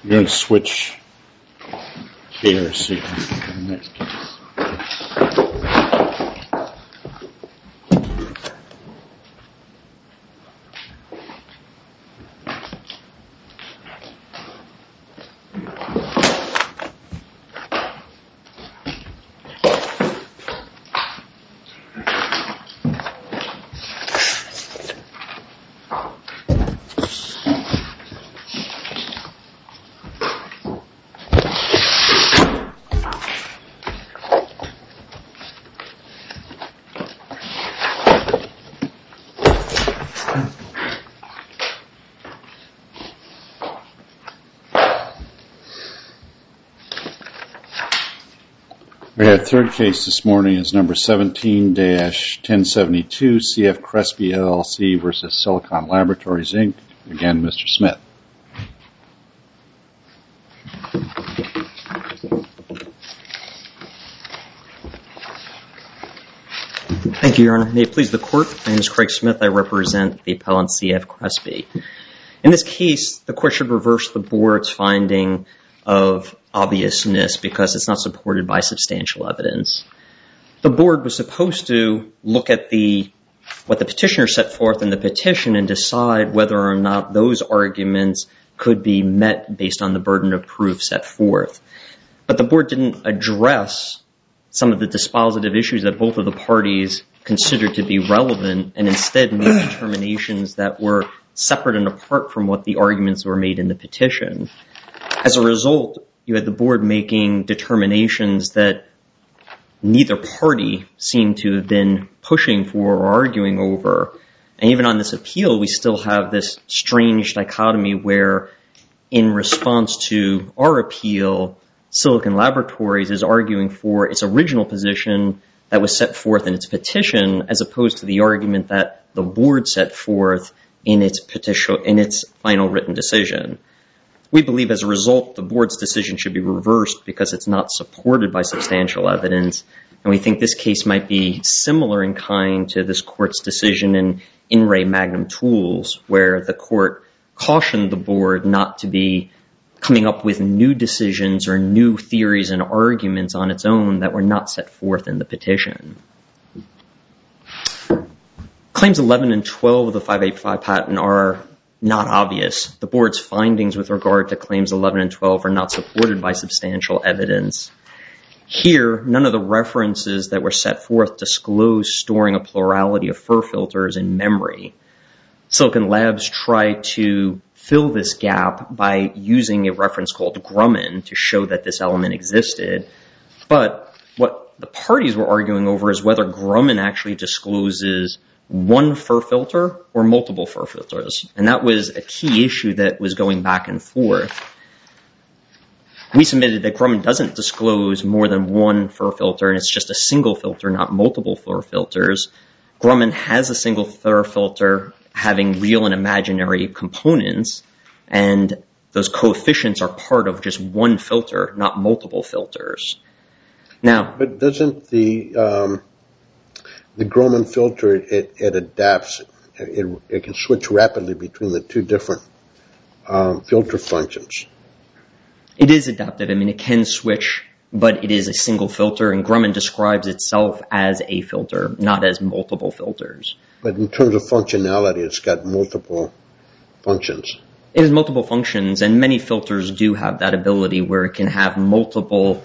We're going to switch chairs here for the next case. Our third case this morning is number 17-1072, CF Crespi LLC versus Silicon Laboratories, Inc. Again, Mr. Smith. Thank you, Your Honor. May it please the Court, my name is Craig Smith. I represent the appellant CF Crespi. In this case, the Court should reverse the Board's finding of obviousness because it's not supported by substantial evidence. The Board was supposed to look at what the petitioner set forth in the petition and decide whether or not those arguments could be met based on the burden of proof set forth. But the Board didn't address some of the dispositive issues that both of the parties considered to be relevant and instead made determinations that were separate and apart from what the arguments were made in the petition. As a result, you had the Board making determinations that neither party seemed to have been pushing for or arguing over. And even on this appeal, we still have this strange dichotomy where in response to our appeal, Silicon Laboratories is arguing for its original position that was set forth in its petition as opposed to the argument that the Board set forth in its final written decision. We believe as a result, the Board's decision should be reversed because it's not supported by substantial evidence. And we think this case might be similar in kind to this Court's decision in Re Magnum Tools, where the Court cautioned the Board not to be coming up with new decisions or new theories and arguments on its own that were not set forth in the petition. Claims 11 and 12 of the 585 patent are not obvious. The Board's findings with regard to claims 11 and 12 are not supported by substantial evidence. Here, none of the references that were set forth disclose storing a plurality of FIR filters in memory. Silicon Labs tried to fill this gap by using a reference called Grumman to show that this element existed. But what the parties were arguing over is whether Grumman actually discloses one FIR filter or multiple FIR filters. And that was a key issue that was going back and forth. We submitted that Grumman doesn't disclose more than one FIR filter, and it's just a single filter, not multiple FIR filters. Grumman has a single FIR filter having real and imaginary components, and those coefficients are part of just one filter, not multiple filters. Now, but doesn't the Grumman filter, it adapts, it can switch rapidly between the two different filter functions? It is adaptive. I mean, it can switch, but it is a single filter, and Grumman describes itself as a filter, not as multiple filters. But in terms of functionality, it's got multiple functions. It has multiple functions, and many filters do have that ability where it can have multiple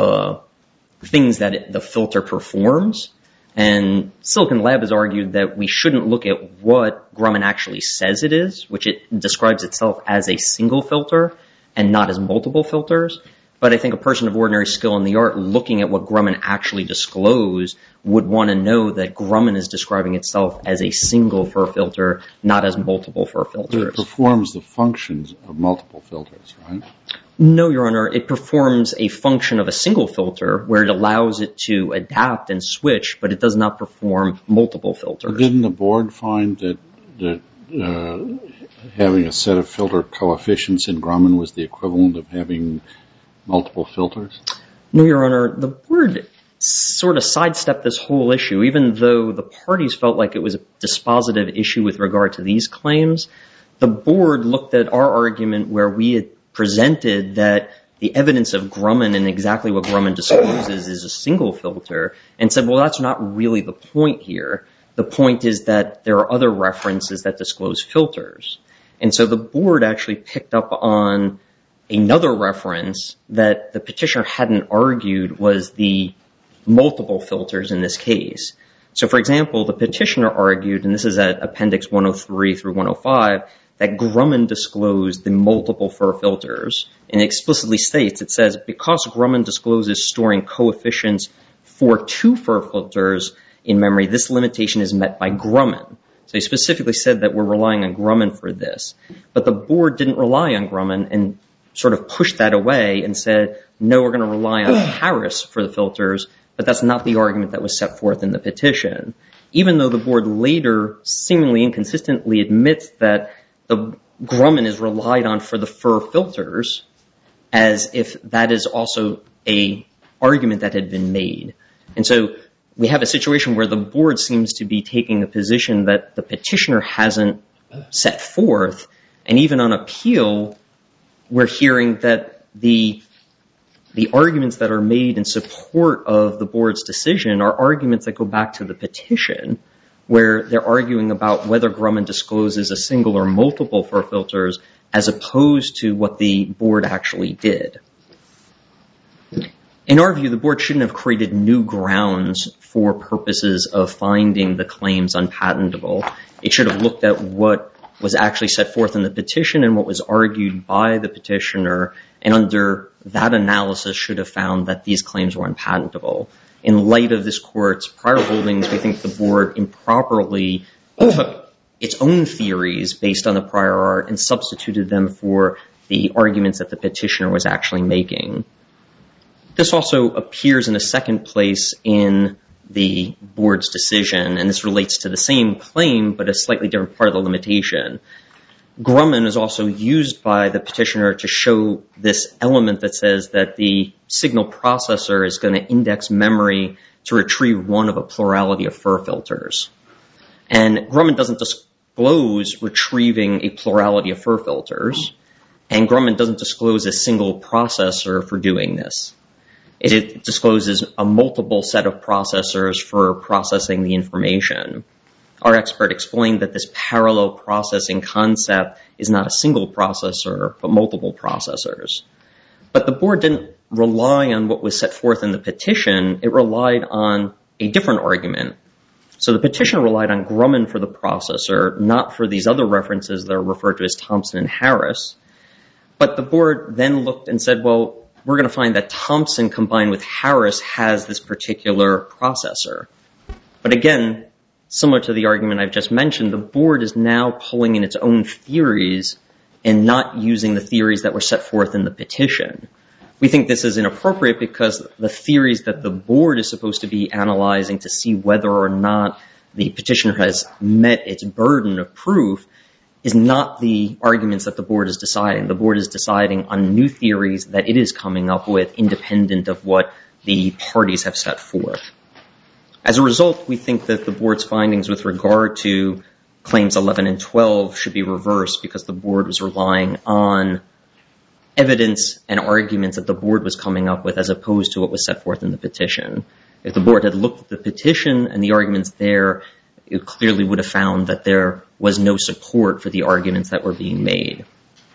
things that the filter performs. And Silicon Lab has argued that we shouldn't look at what Grumman actually says it is, which it describes itself as a single filter and not as multiple filters. But I think a person of ordinary skill in the art looking at what Grumman actually disclosed would want to know that Grumman is describing itself as a single FIR filter, not as multiple FIR filters. It performs the functions of multiple filters, right? No, Your Honor. It performs a function of a single filter where it allows it to adapt and switch, but it does not perform multiple filters. But didn't the Board find that having a set of filter coefficients in Grumman was the equivalent of having multiple filters? No, Your Honor. The Board sort of sidestepped this whole issue, even though the parties felt like it was a dispositive issue with regard to these claims. The Board looked at our argument where we had presented that the evidence of Grumman and exactly what Grumman discloses is a single filter, and said, well, that's not really the point here. The point is that there are other references that disclose filters. And so the board actually picked up on another reference that the petitioner hadn't argued was the multiple filters in this case. So, for example, the petitioner argued, and this is at Appendix 103 through 105, that Grumman disclosed the multiple FIR filters. And it explicitly states, it says, because Grumman discloses storing coefficients for 2 FIR filters in memory, this limitation is met by Grumman. So he specifically said that we're relying on Grumman for this. But the board didn't rely on Grumman and sort of pushed that away and said, no, we're going to rely on Harris for the filters, but that's not the argument that was set forth in the petition. Even though the board later seemingly inconsistently admits that the Grumman is relied on for the FIR filters, as if that is also a argument that had been made. And so we have a situation where the board seems to be taking a position that the petitioner hasn't set forth, and even on appeal, we're hearing that the arguments that are made in support of the board's decision are arguments that go back to the petition, where they're arguing about whether Grumman discloses a single or multiple FIR filters as opposed to what the board actually did. In our view, the board shouldn't have created new grounds for purposes of finding the claims unpatentable. It should have looked at what was actually set forth in the petition and what was argued by the petitioner, and under that analysis should have found that these claims were unpatentable. In light of this court's prior holdings, we think the board improperly took its own theories based on the prior art and substituted them for the arguments that the petitioner was actually making. This also appears in a second place in the board's decision, and this relates to the same claim but a slightly different part of the limitation. Grumman is also used by the petitioner to show this element that says that the signal processor is going to index memory to retrieve one of a plurality of FIR filters. And Grumman doesn't disclose retrieving a plurality of FIR filters, and Grumman doesn't disclose a single processor for doing this. It discloses a multiple set of processors for processing the information. Our expert explained that this parallel processing concept is not a single processor, but multiple processors. But the board didn't rely on what was set forth in the petition. It relied on a different argument. So the petitioner relied on Grumman for the processor, not for these other references that are referred to as Thompson and Harris. But the board then looked and said, well, we're going to find that Thompson combined with Harris has this particular processor. But again, similar to the argument I've just mentioned, the board is now pulling in its own theories and not using the theories that were set forth in the petition. We think this is inappropriate because the theories that the board is supposed to be analyzing to see whether or not the petitioner has met its burden of proof is not the arguments that the board is deciding. The board is deciding on new theories that it is coming up with independent of what the parties have set forth. As a result, we think that the board's findings with regard to claims 11 and 12 should be reversed because the board was relying on evidence and arguments that the board was coming up with as opposed to what was set forth in the petition. If the board had looked at the petition and the arguments there, it clearly would have found that there was no support for the arguments that were being made.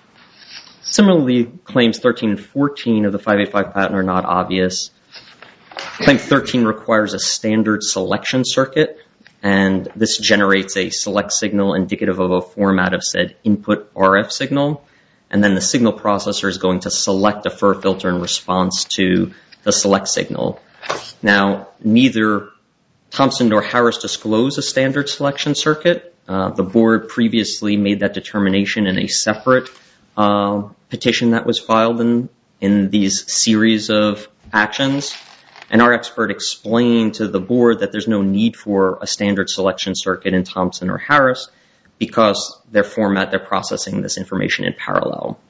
Similarly, claims 13 and 14 of the 585 patent are not obvious. Claim 13 requires a standard selection circuit, and this generates a select signal indicative of a format of said input RF signal, and then the signal processor is going to select a FIR filter in response to the select signal. Now, neither Thompson nor Harris disclose a standard selection circuit. The board previously made that determination in a separate petition that was filed in these series of actions. And our expert explained to the board that there's no need for a standard selection circuit in Thompson or Harris because their format, they're processing this information in parallel.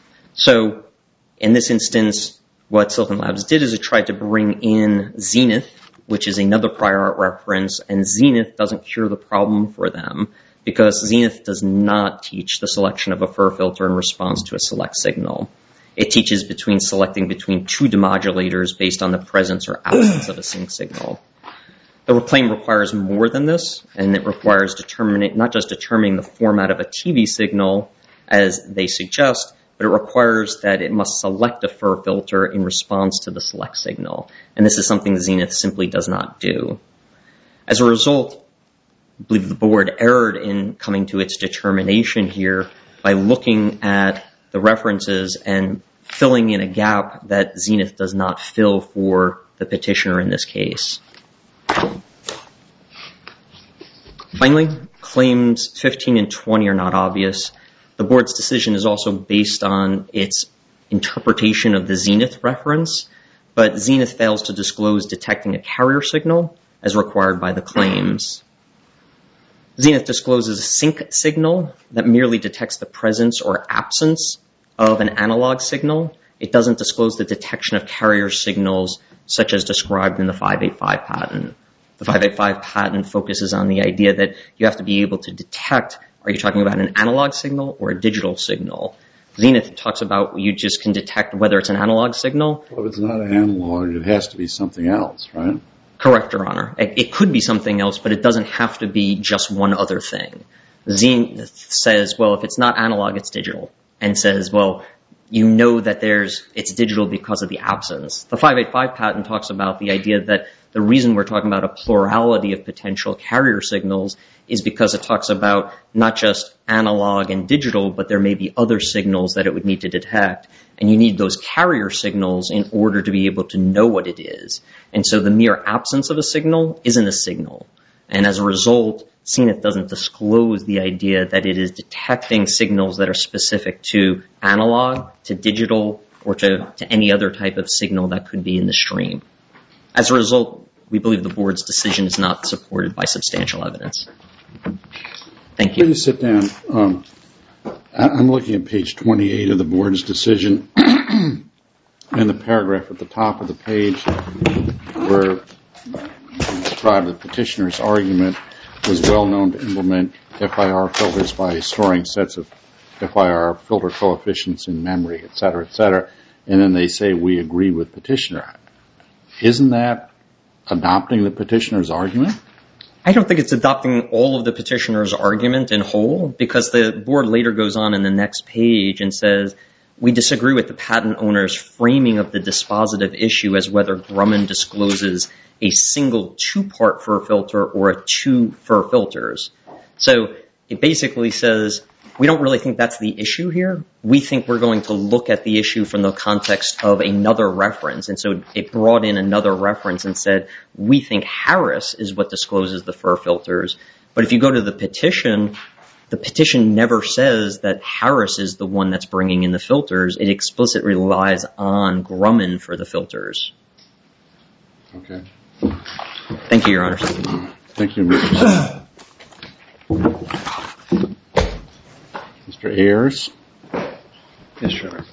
So in this instance, what Silicon Labs did is it tried to bring in Zenith, which is another prior art reference, and Zenith doesn't cure the problem for them because Zenith does not teach the selection of a FIR filter in response to a select signal. It teaches between selecting between two demodulators based on the presence or absence of a sync signal. The claim requires more than this, and it requires not just determining the format of a TV signal, as they suggest, but it requires that it must select a FIR filter in response to the select signal. And this is something Zenith simply does not do. As a result, I believe the board erred in coming to its determination here by looking at the references and filling in a gap that Zenith does not fill for the petitioner in this case. Finally, claims 15 and 20 are not obvious. The board's decision is also based on its interpretation of the Zenith reference, but Zenith fails to disclose detecting a carrier signal as required by the claims. Zenith discloses a sync signal that merely detects the presence or absence of an analog signal. It doesn't disclose the detection of carrier signals such as described in the 585 patent. The 585 patent focuses on the idea that you have to be able to detect, are you talking about an analog signal or a digital signal? Zenith talks about you just can detect whether it's an analog signal. Well, if it's not an analog, it has to be something else, right? Correct, Your Honor. It could be something else, but it doesn't have to be just one other thing. Zenith says, well, if it's not analog, it's digital. And says, well, you know that it's digital because of the absence. The 585 patent talks about the idea that the reason we're talking about a plurality of potential carrier signals is because it talks about not just analog and digital, but there may be other signals that it would need to detect. And you need those carrier signals in order to be able to know what it is. And so the mere absence of a signal isn't a signal. And as a result, Zenith doesn't disclose the idea that it is detecting signals that are specific to analog, to digital, or to any other type of signal that could be in the stream. As a result, we believe the board's decision is not supported by substantial evidence. Thank you. Please sit down. I'm looking at page 28 of the board's decision, and the paragraph at the top of the page where you describe the petitioner's argument was well known to implement FIR filters by storing sets of FIR filter coefficients in memory, et cetera, and then they say we agree with petitioner. Isn't that adopting the petitioner's argument? I don't think it's adopting all of the petitioner's argument in whole, because the board later goes on in the next page and says, we disagree with the patent owner's framing of the dispositive issue as whether Grumman discloses a single two-part FIR filter or two FIR filters. So it basically says, we don't really think that's the issue here. We think we're going to look at the issue from the context of another reference. And so it brought in another reference and said, we think Harris is what discloses the FIR filters. But if you go to the petition never says that Harris is the one that's bringing in the filters. It explicitly relies on Grumman for the filters. Okay. Thank you, Your Honor. Thank you, Mr. Ayers. Yes, Your Honor.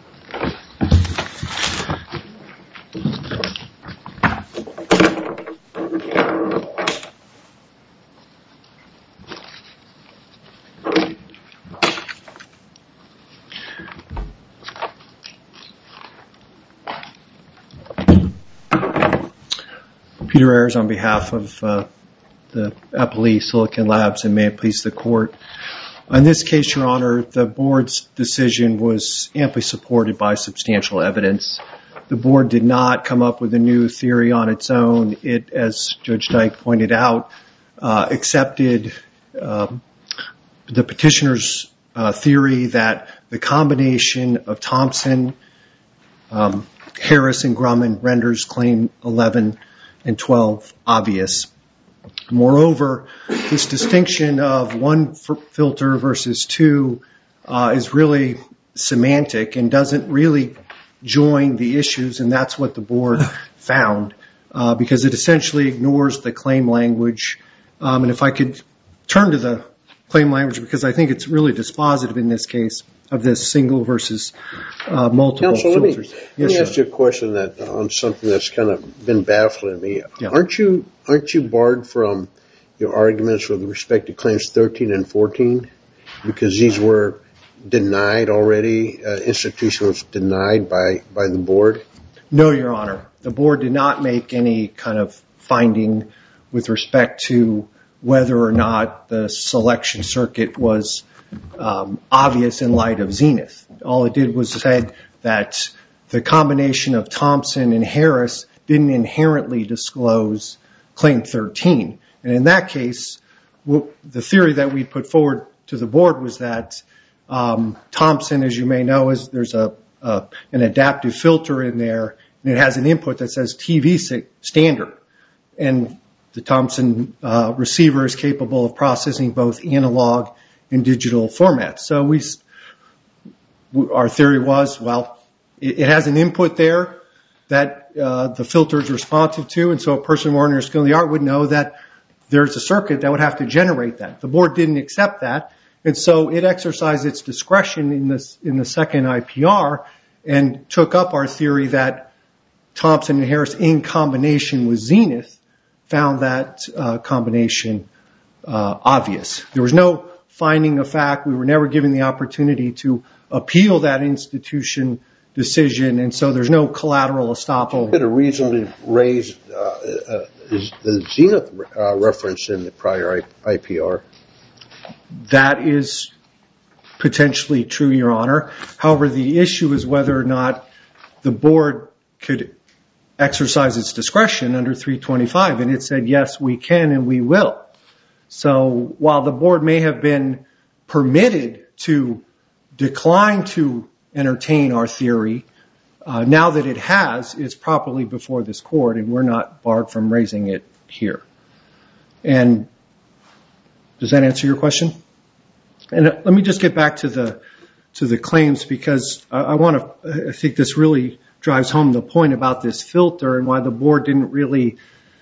Peter Ayers on behalf of the appellee Silicon Labs, and may it please the court. In this case, Your Honor, the board's decision was amply supported by substantial evidence. The board did not come up with a new theory on its own. It, as Judge Dyke pointed out, accepted the petitioner's theory that the combination of Thompson, Harris, and Grumman renders claim 11 and 12 obvious. Moreover, this distinction of one filter versus two is really semantic and doesn't really join the issues, and that's what the board found, because it essentially ignores the claim language. And if I could turn to the claim language, because I think it's really dispositive in this case of this single versus multiple Counsel, filters. Let me ask you a question on something that's kind of been baffling me. Yeah. Aren't you barred from your arguments with respect to claims 13 and 14? Because these were denied already? Institution was denied by the board? No, Your Honor. The board did not make any kind of finding with respect to whether or not the selection circuit was obvious in light of Zenith. All it did was said that the combination of Thompson and Harris didn't inherently disclose Claim 13. And in that case, the theory that we put forward to the board was that Thompson, as you may know, there's an adaptive filter in there, and it has an input that says TV standard. And the Thompson receiver is capable of processing both analog and digital formats. So our theory was, well, it has an input there that the filter is responsive to, and so a person of ordinary skill in the art would know that there's a circuit that would have to generate that. The board didn't accept that, and so it exercised its discretion in the second IPR and took up our theory that Thompson and Harris in combination with Zenith found that combination obvious. There was no finding of fact. We were never given the opportunity to appeal that institution decision, and so there's no collateral estoppel. Could a reasonably raise the Zenith reference in the prior IPR? That is potentially true, Your Honor. However, the issue is whether or not the board could exercise its discretion under 325, and it said, yes, we can and we will. So while the board may have been permitted to decline to entertain our theory, now that it has, it's properly before this court, and we're not barred from raising it here. And does that answer your question? And let me just get back to the claims, because I think this really drives home the point about this filter and why the board didn't really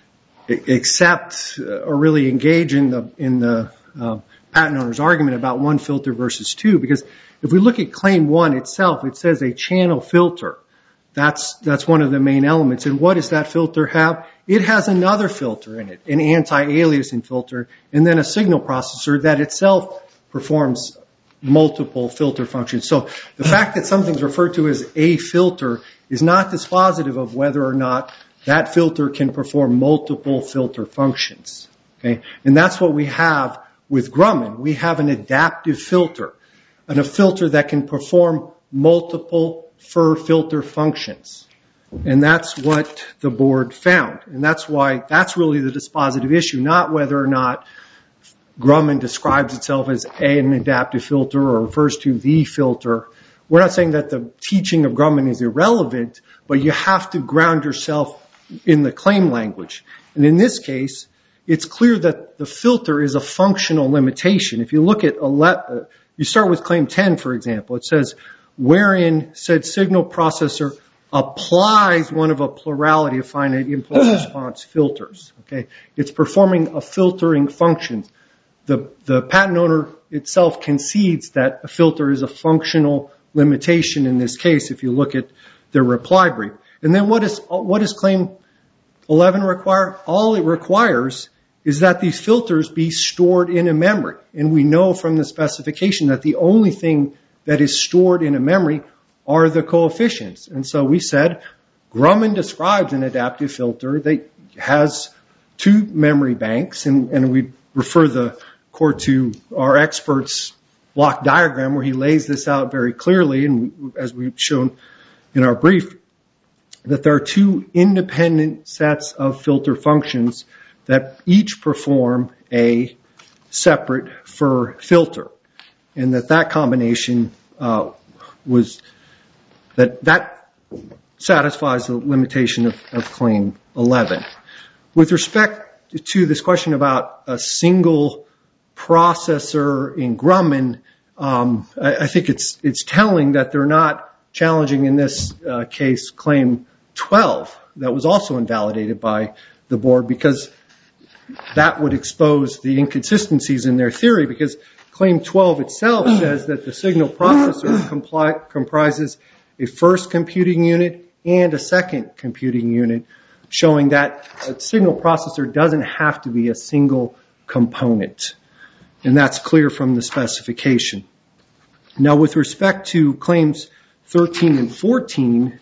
accept or really engage in the patent owner's argument about one filter versus two. Because if we look at Claim 1 itself, it says a channel filter. That's one of the main elements. And what does that filter have? It has another filter in it, an anti-aliasing filter, and then a signal processor that itself performs multiple filter functions. So the fact that something's referred to as a filter is not dispositive of whether or not that filter can perform multiple filter functions. Okay? And that's what we have with Grumman. We have an adaptive filter, and a filter that can perform multiple filter functions. And that's what the board found. And that's why that's really the dispositive issue, not whether or not Grumman describes itself as an adaptive filter or refers to the filter. We're not saying that the teaching of Grumman is irrelevant, but you have to ground yourself in the claim language. And in this case, it's clear that the filter is a functional limitation. If you look at, you start with Claim 10, for example. It says, wherein said signal processor applies one of a plurality of finite impulse response filters. Okay? It's performing a filtering function. The patent owner itself concedes that a filter is a functional limitation in this case, if you look at their reply brief. And then what does Claim 11 require? All it requires is that these filters be stored in a memory. And we know from the specification that the only thing that is stored in a memory are the coefficients. And so we said Grumman describes an adaptive filter that has two memory banks, and we refer the court to our expert's block diagram where he lays this out very clearly, and as we've shown in our brief, that there are two independent sets of filter functions that each perform a separate filter, and that combination that satisfies the limitation of Claim 11. With respect to this question about a single processor in Grumman, I think it's telling that they're not challenging in this case Claim 12 that was also invalidated by the board, because that would expose the inconsistencies in their theory, because Claim 12 itself says that the signal processor comprises a first computing unit and a second computing unit, showing that a signal processor doesn't have to be a single component. And that's clear from the specification. Now, with respect to claims 13 and 14,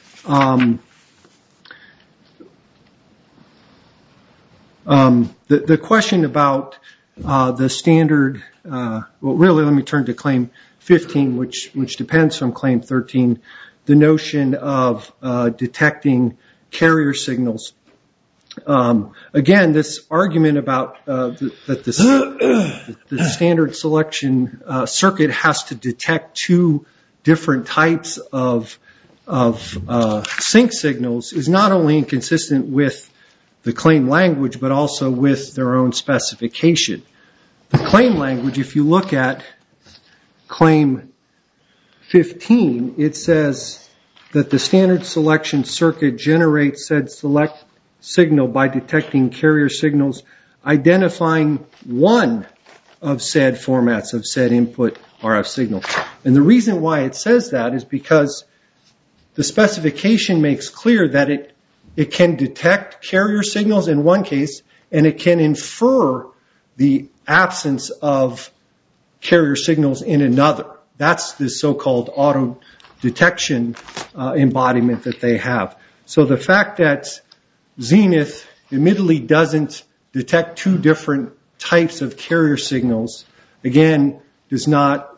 the question about the standard, well, really, let me turn to claim 15, which depends from claim 13, the notion of detecting carrier signals. Again, this argument about that the standard selection circuit has to detect two different types of sync signals is not only inconsistent with the claim language, but also with their own specification. The claim language, if you look at claim 15, it says that the standard selection circuit generates said select signal by detecting carrier signals, identifying one of said formats of said input RF signal. And the reason why it says that is because the specification makes clear that it can detect carrier signals in one case, and it can infer the absence of carrier signals in another. That's the so-called auto detection embodiment that they have. So the fact that Zenith admittedly doesn't detect two different types of carrier signals, again, does not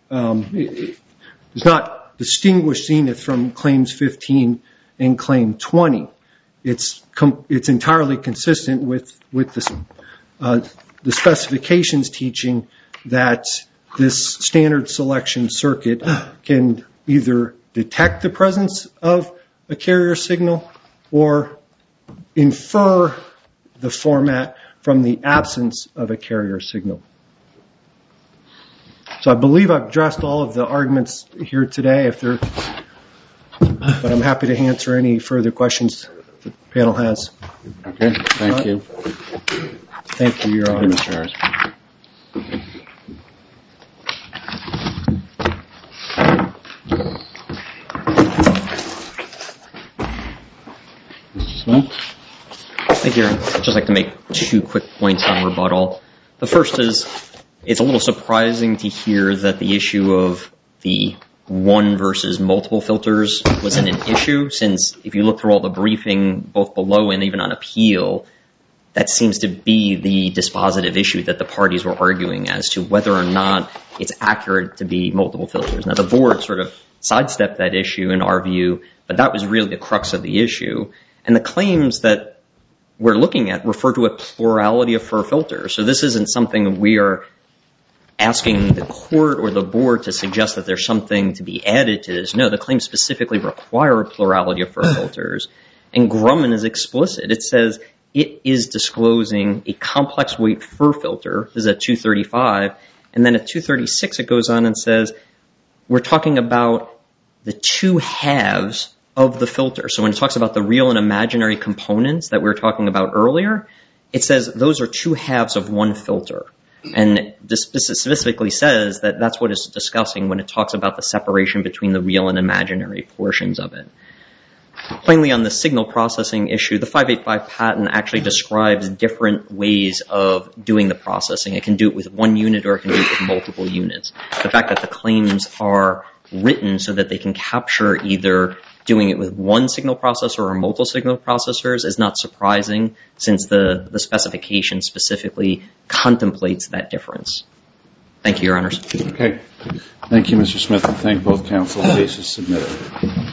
distinguish Zenith from claims 15 and claim 20. It's entirely consistent with the specifications teaching that this standard selection circuit can either detect the presence of a carrier signal or infer the format from the absence of a carrier signal. So I believe I've addressed all of the arguments here today, but I'm happy to answer any further questions the panel has. Okay, thank you. Thank you, Your Honor. Thank you, Mr. Harris. Mr. Smith? Thank you, Your Honor. I'd just like to make two quick points on rebuttal. The first is, it's a little surprising to hear that the issue of the one versus multiple filters wasn't an issue, since if you look through all the briefing, both below and even on appeal, that seems to be the dispositive issue that the parties were arguing as to whether or not it's accurate to be multiple filters. Now, the board sort of sidestepped that issue in our view, but that was really the crux of the issue. And the claims that we're looking at refer to a plurality of FIR filters. So this isn't something we are asking the court or the board to suggest that there's something to be added to this. No, the claims specifically require a plurality of FIR filters. And Grumman is explicit. It says it is disclosing a complex weight FIR filter. This is at 235. And then at 236, it goes on and says, we're talking about the two halves of the filter. So when it talks about the real and imaginary components that we were talking about earlier, it says those are two halves of one filter. And this specifically says that that's what it's discussing when it talks about the separation between the real and imaginary portions of it. Plainly, on the signal processing issue, the 585 patent actually describes different ways of doing the processing. It can do it with one unit or it can do it with multiple units. The fact that the claims are written so that they can capture either doing it with one signal processor or multiple signal processors is not surprising, since the specification specifically contemplates that difference. Thank you, Your Honors. Okay. Thank you, Mr. Smith, and thank both counsel. The case is submitted.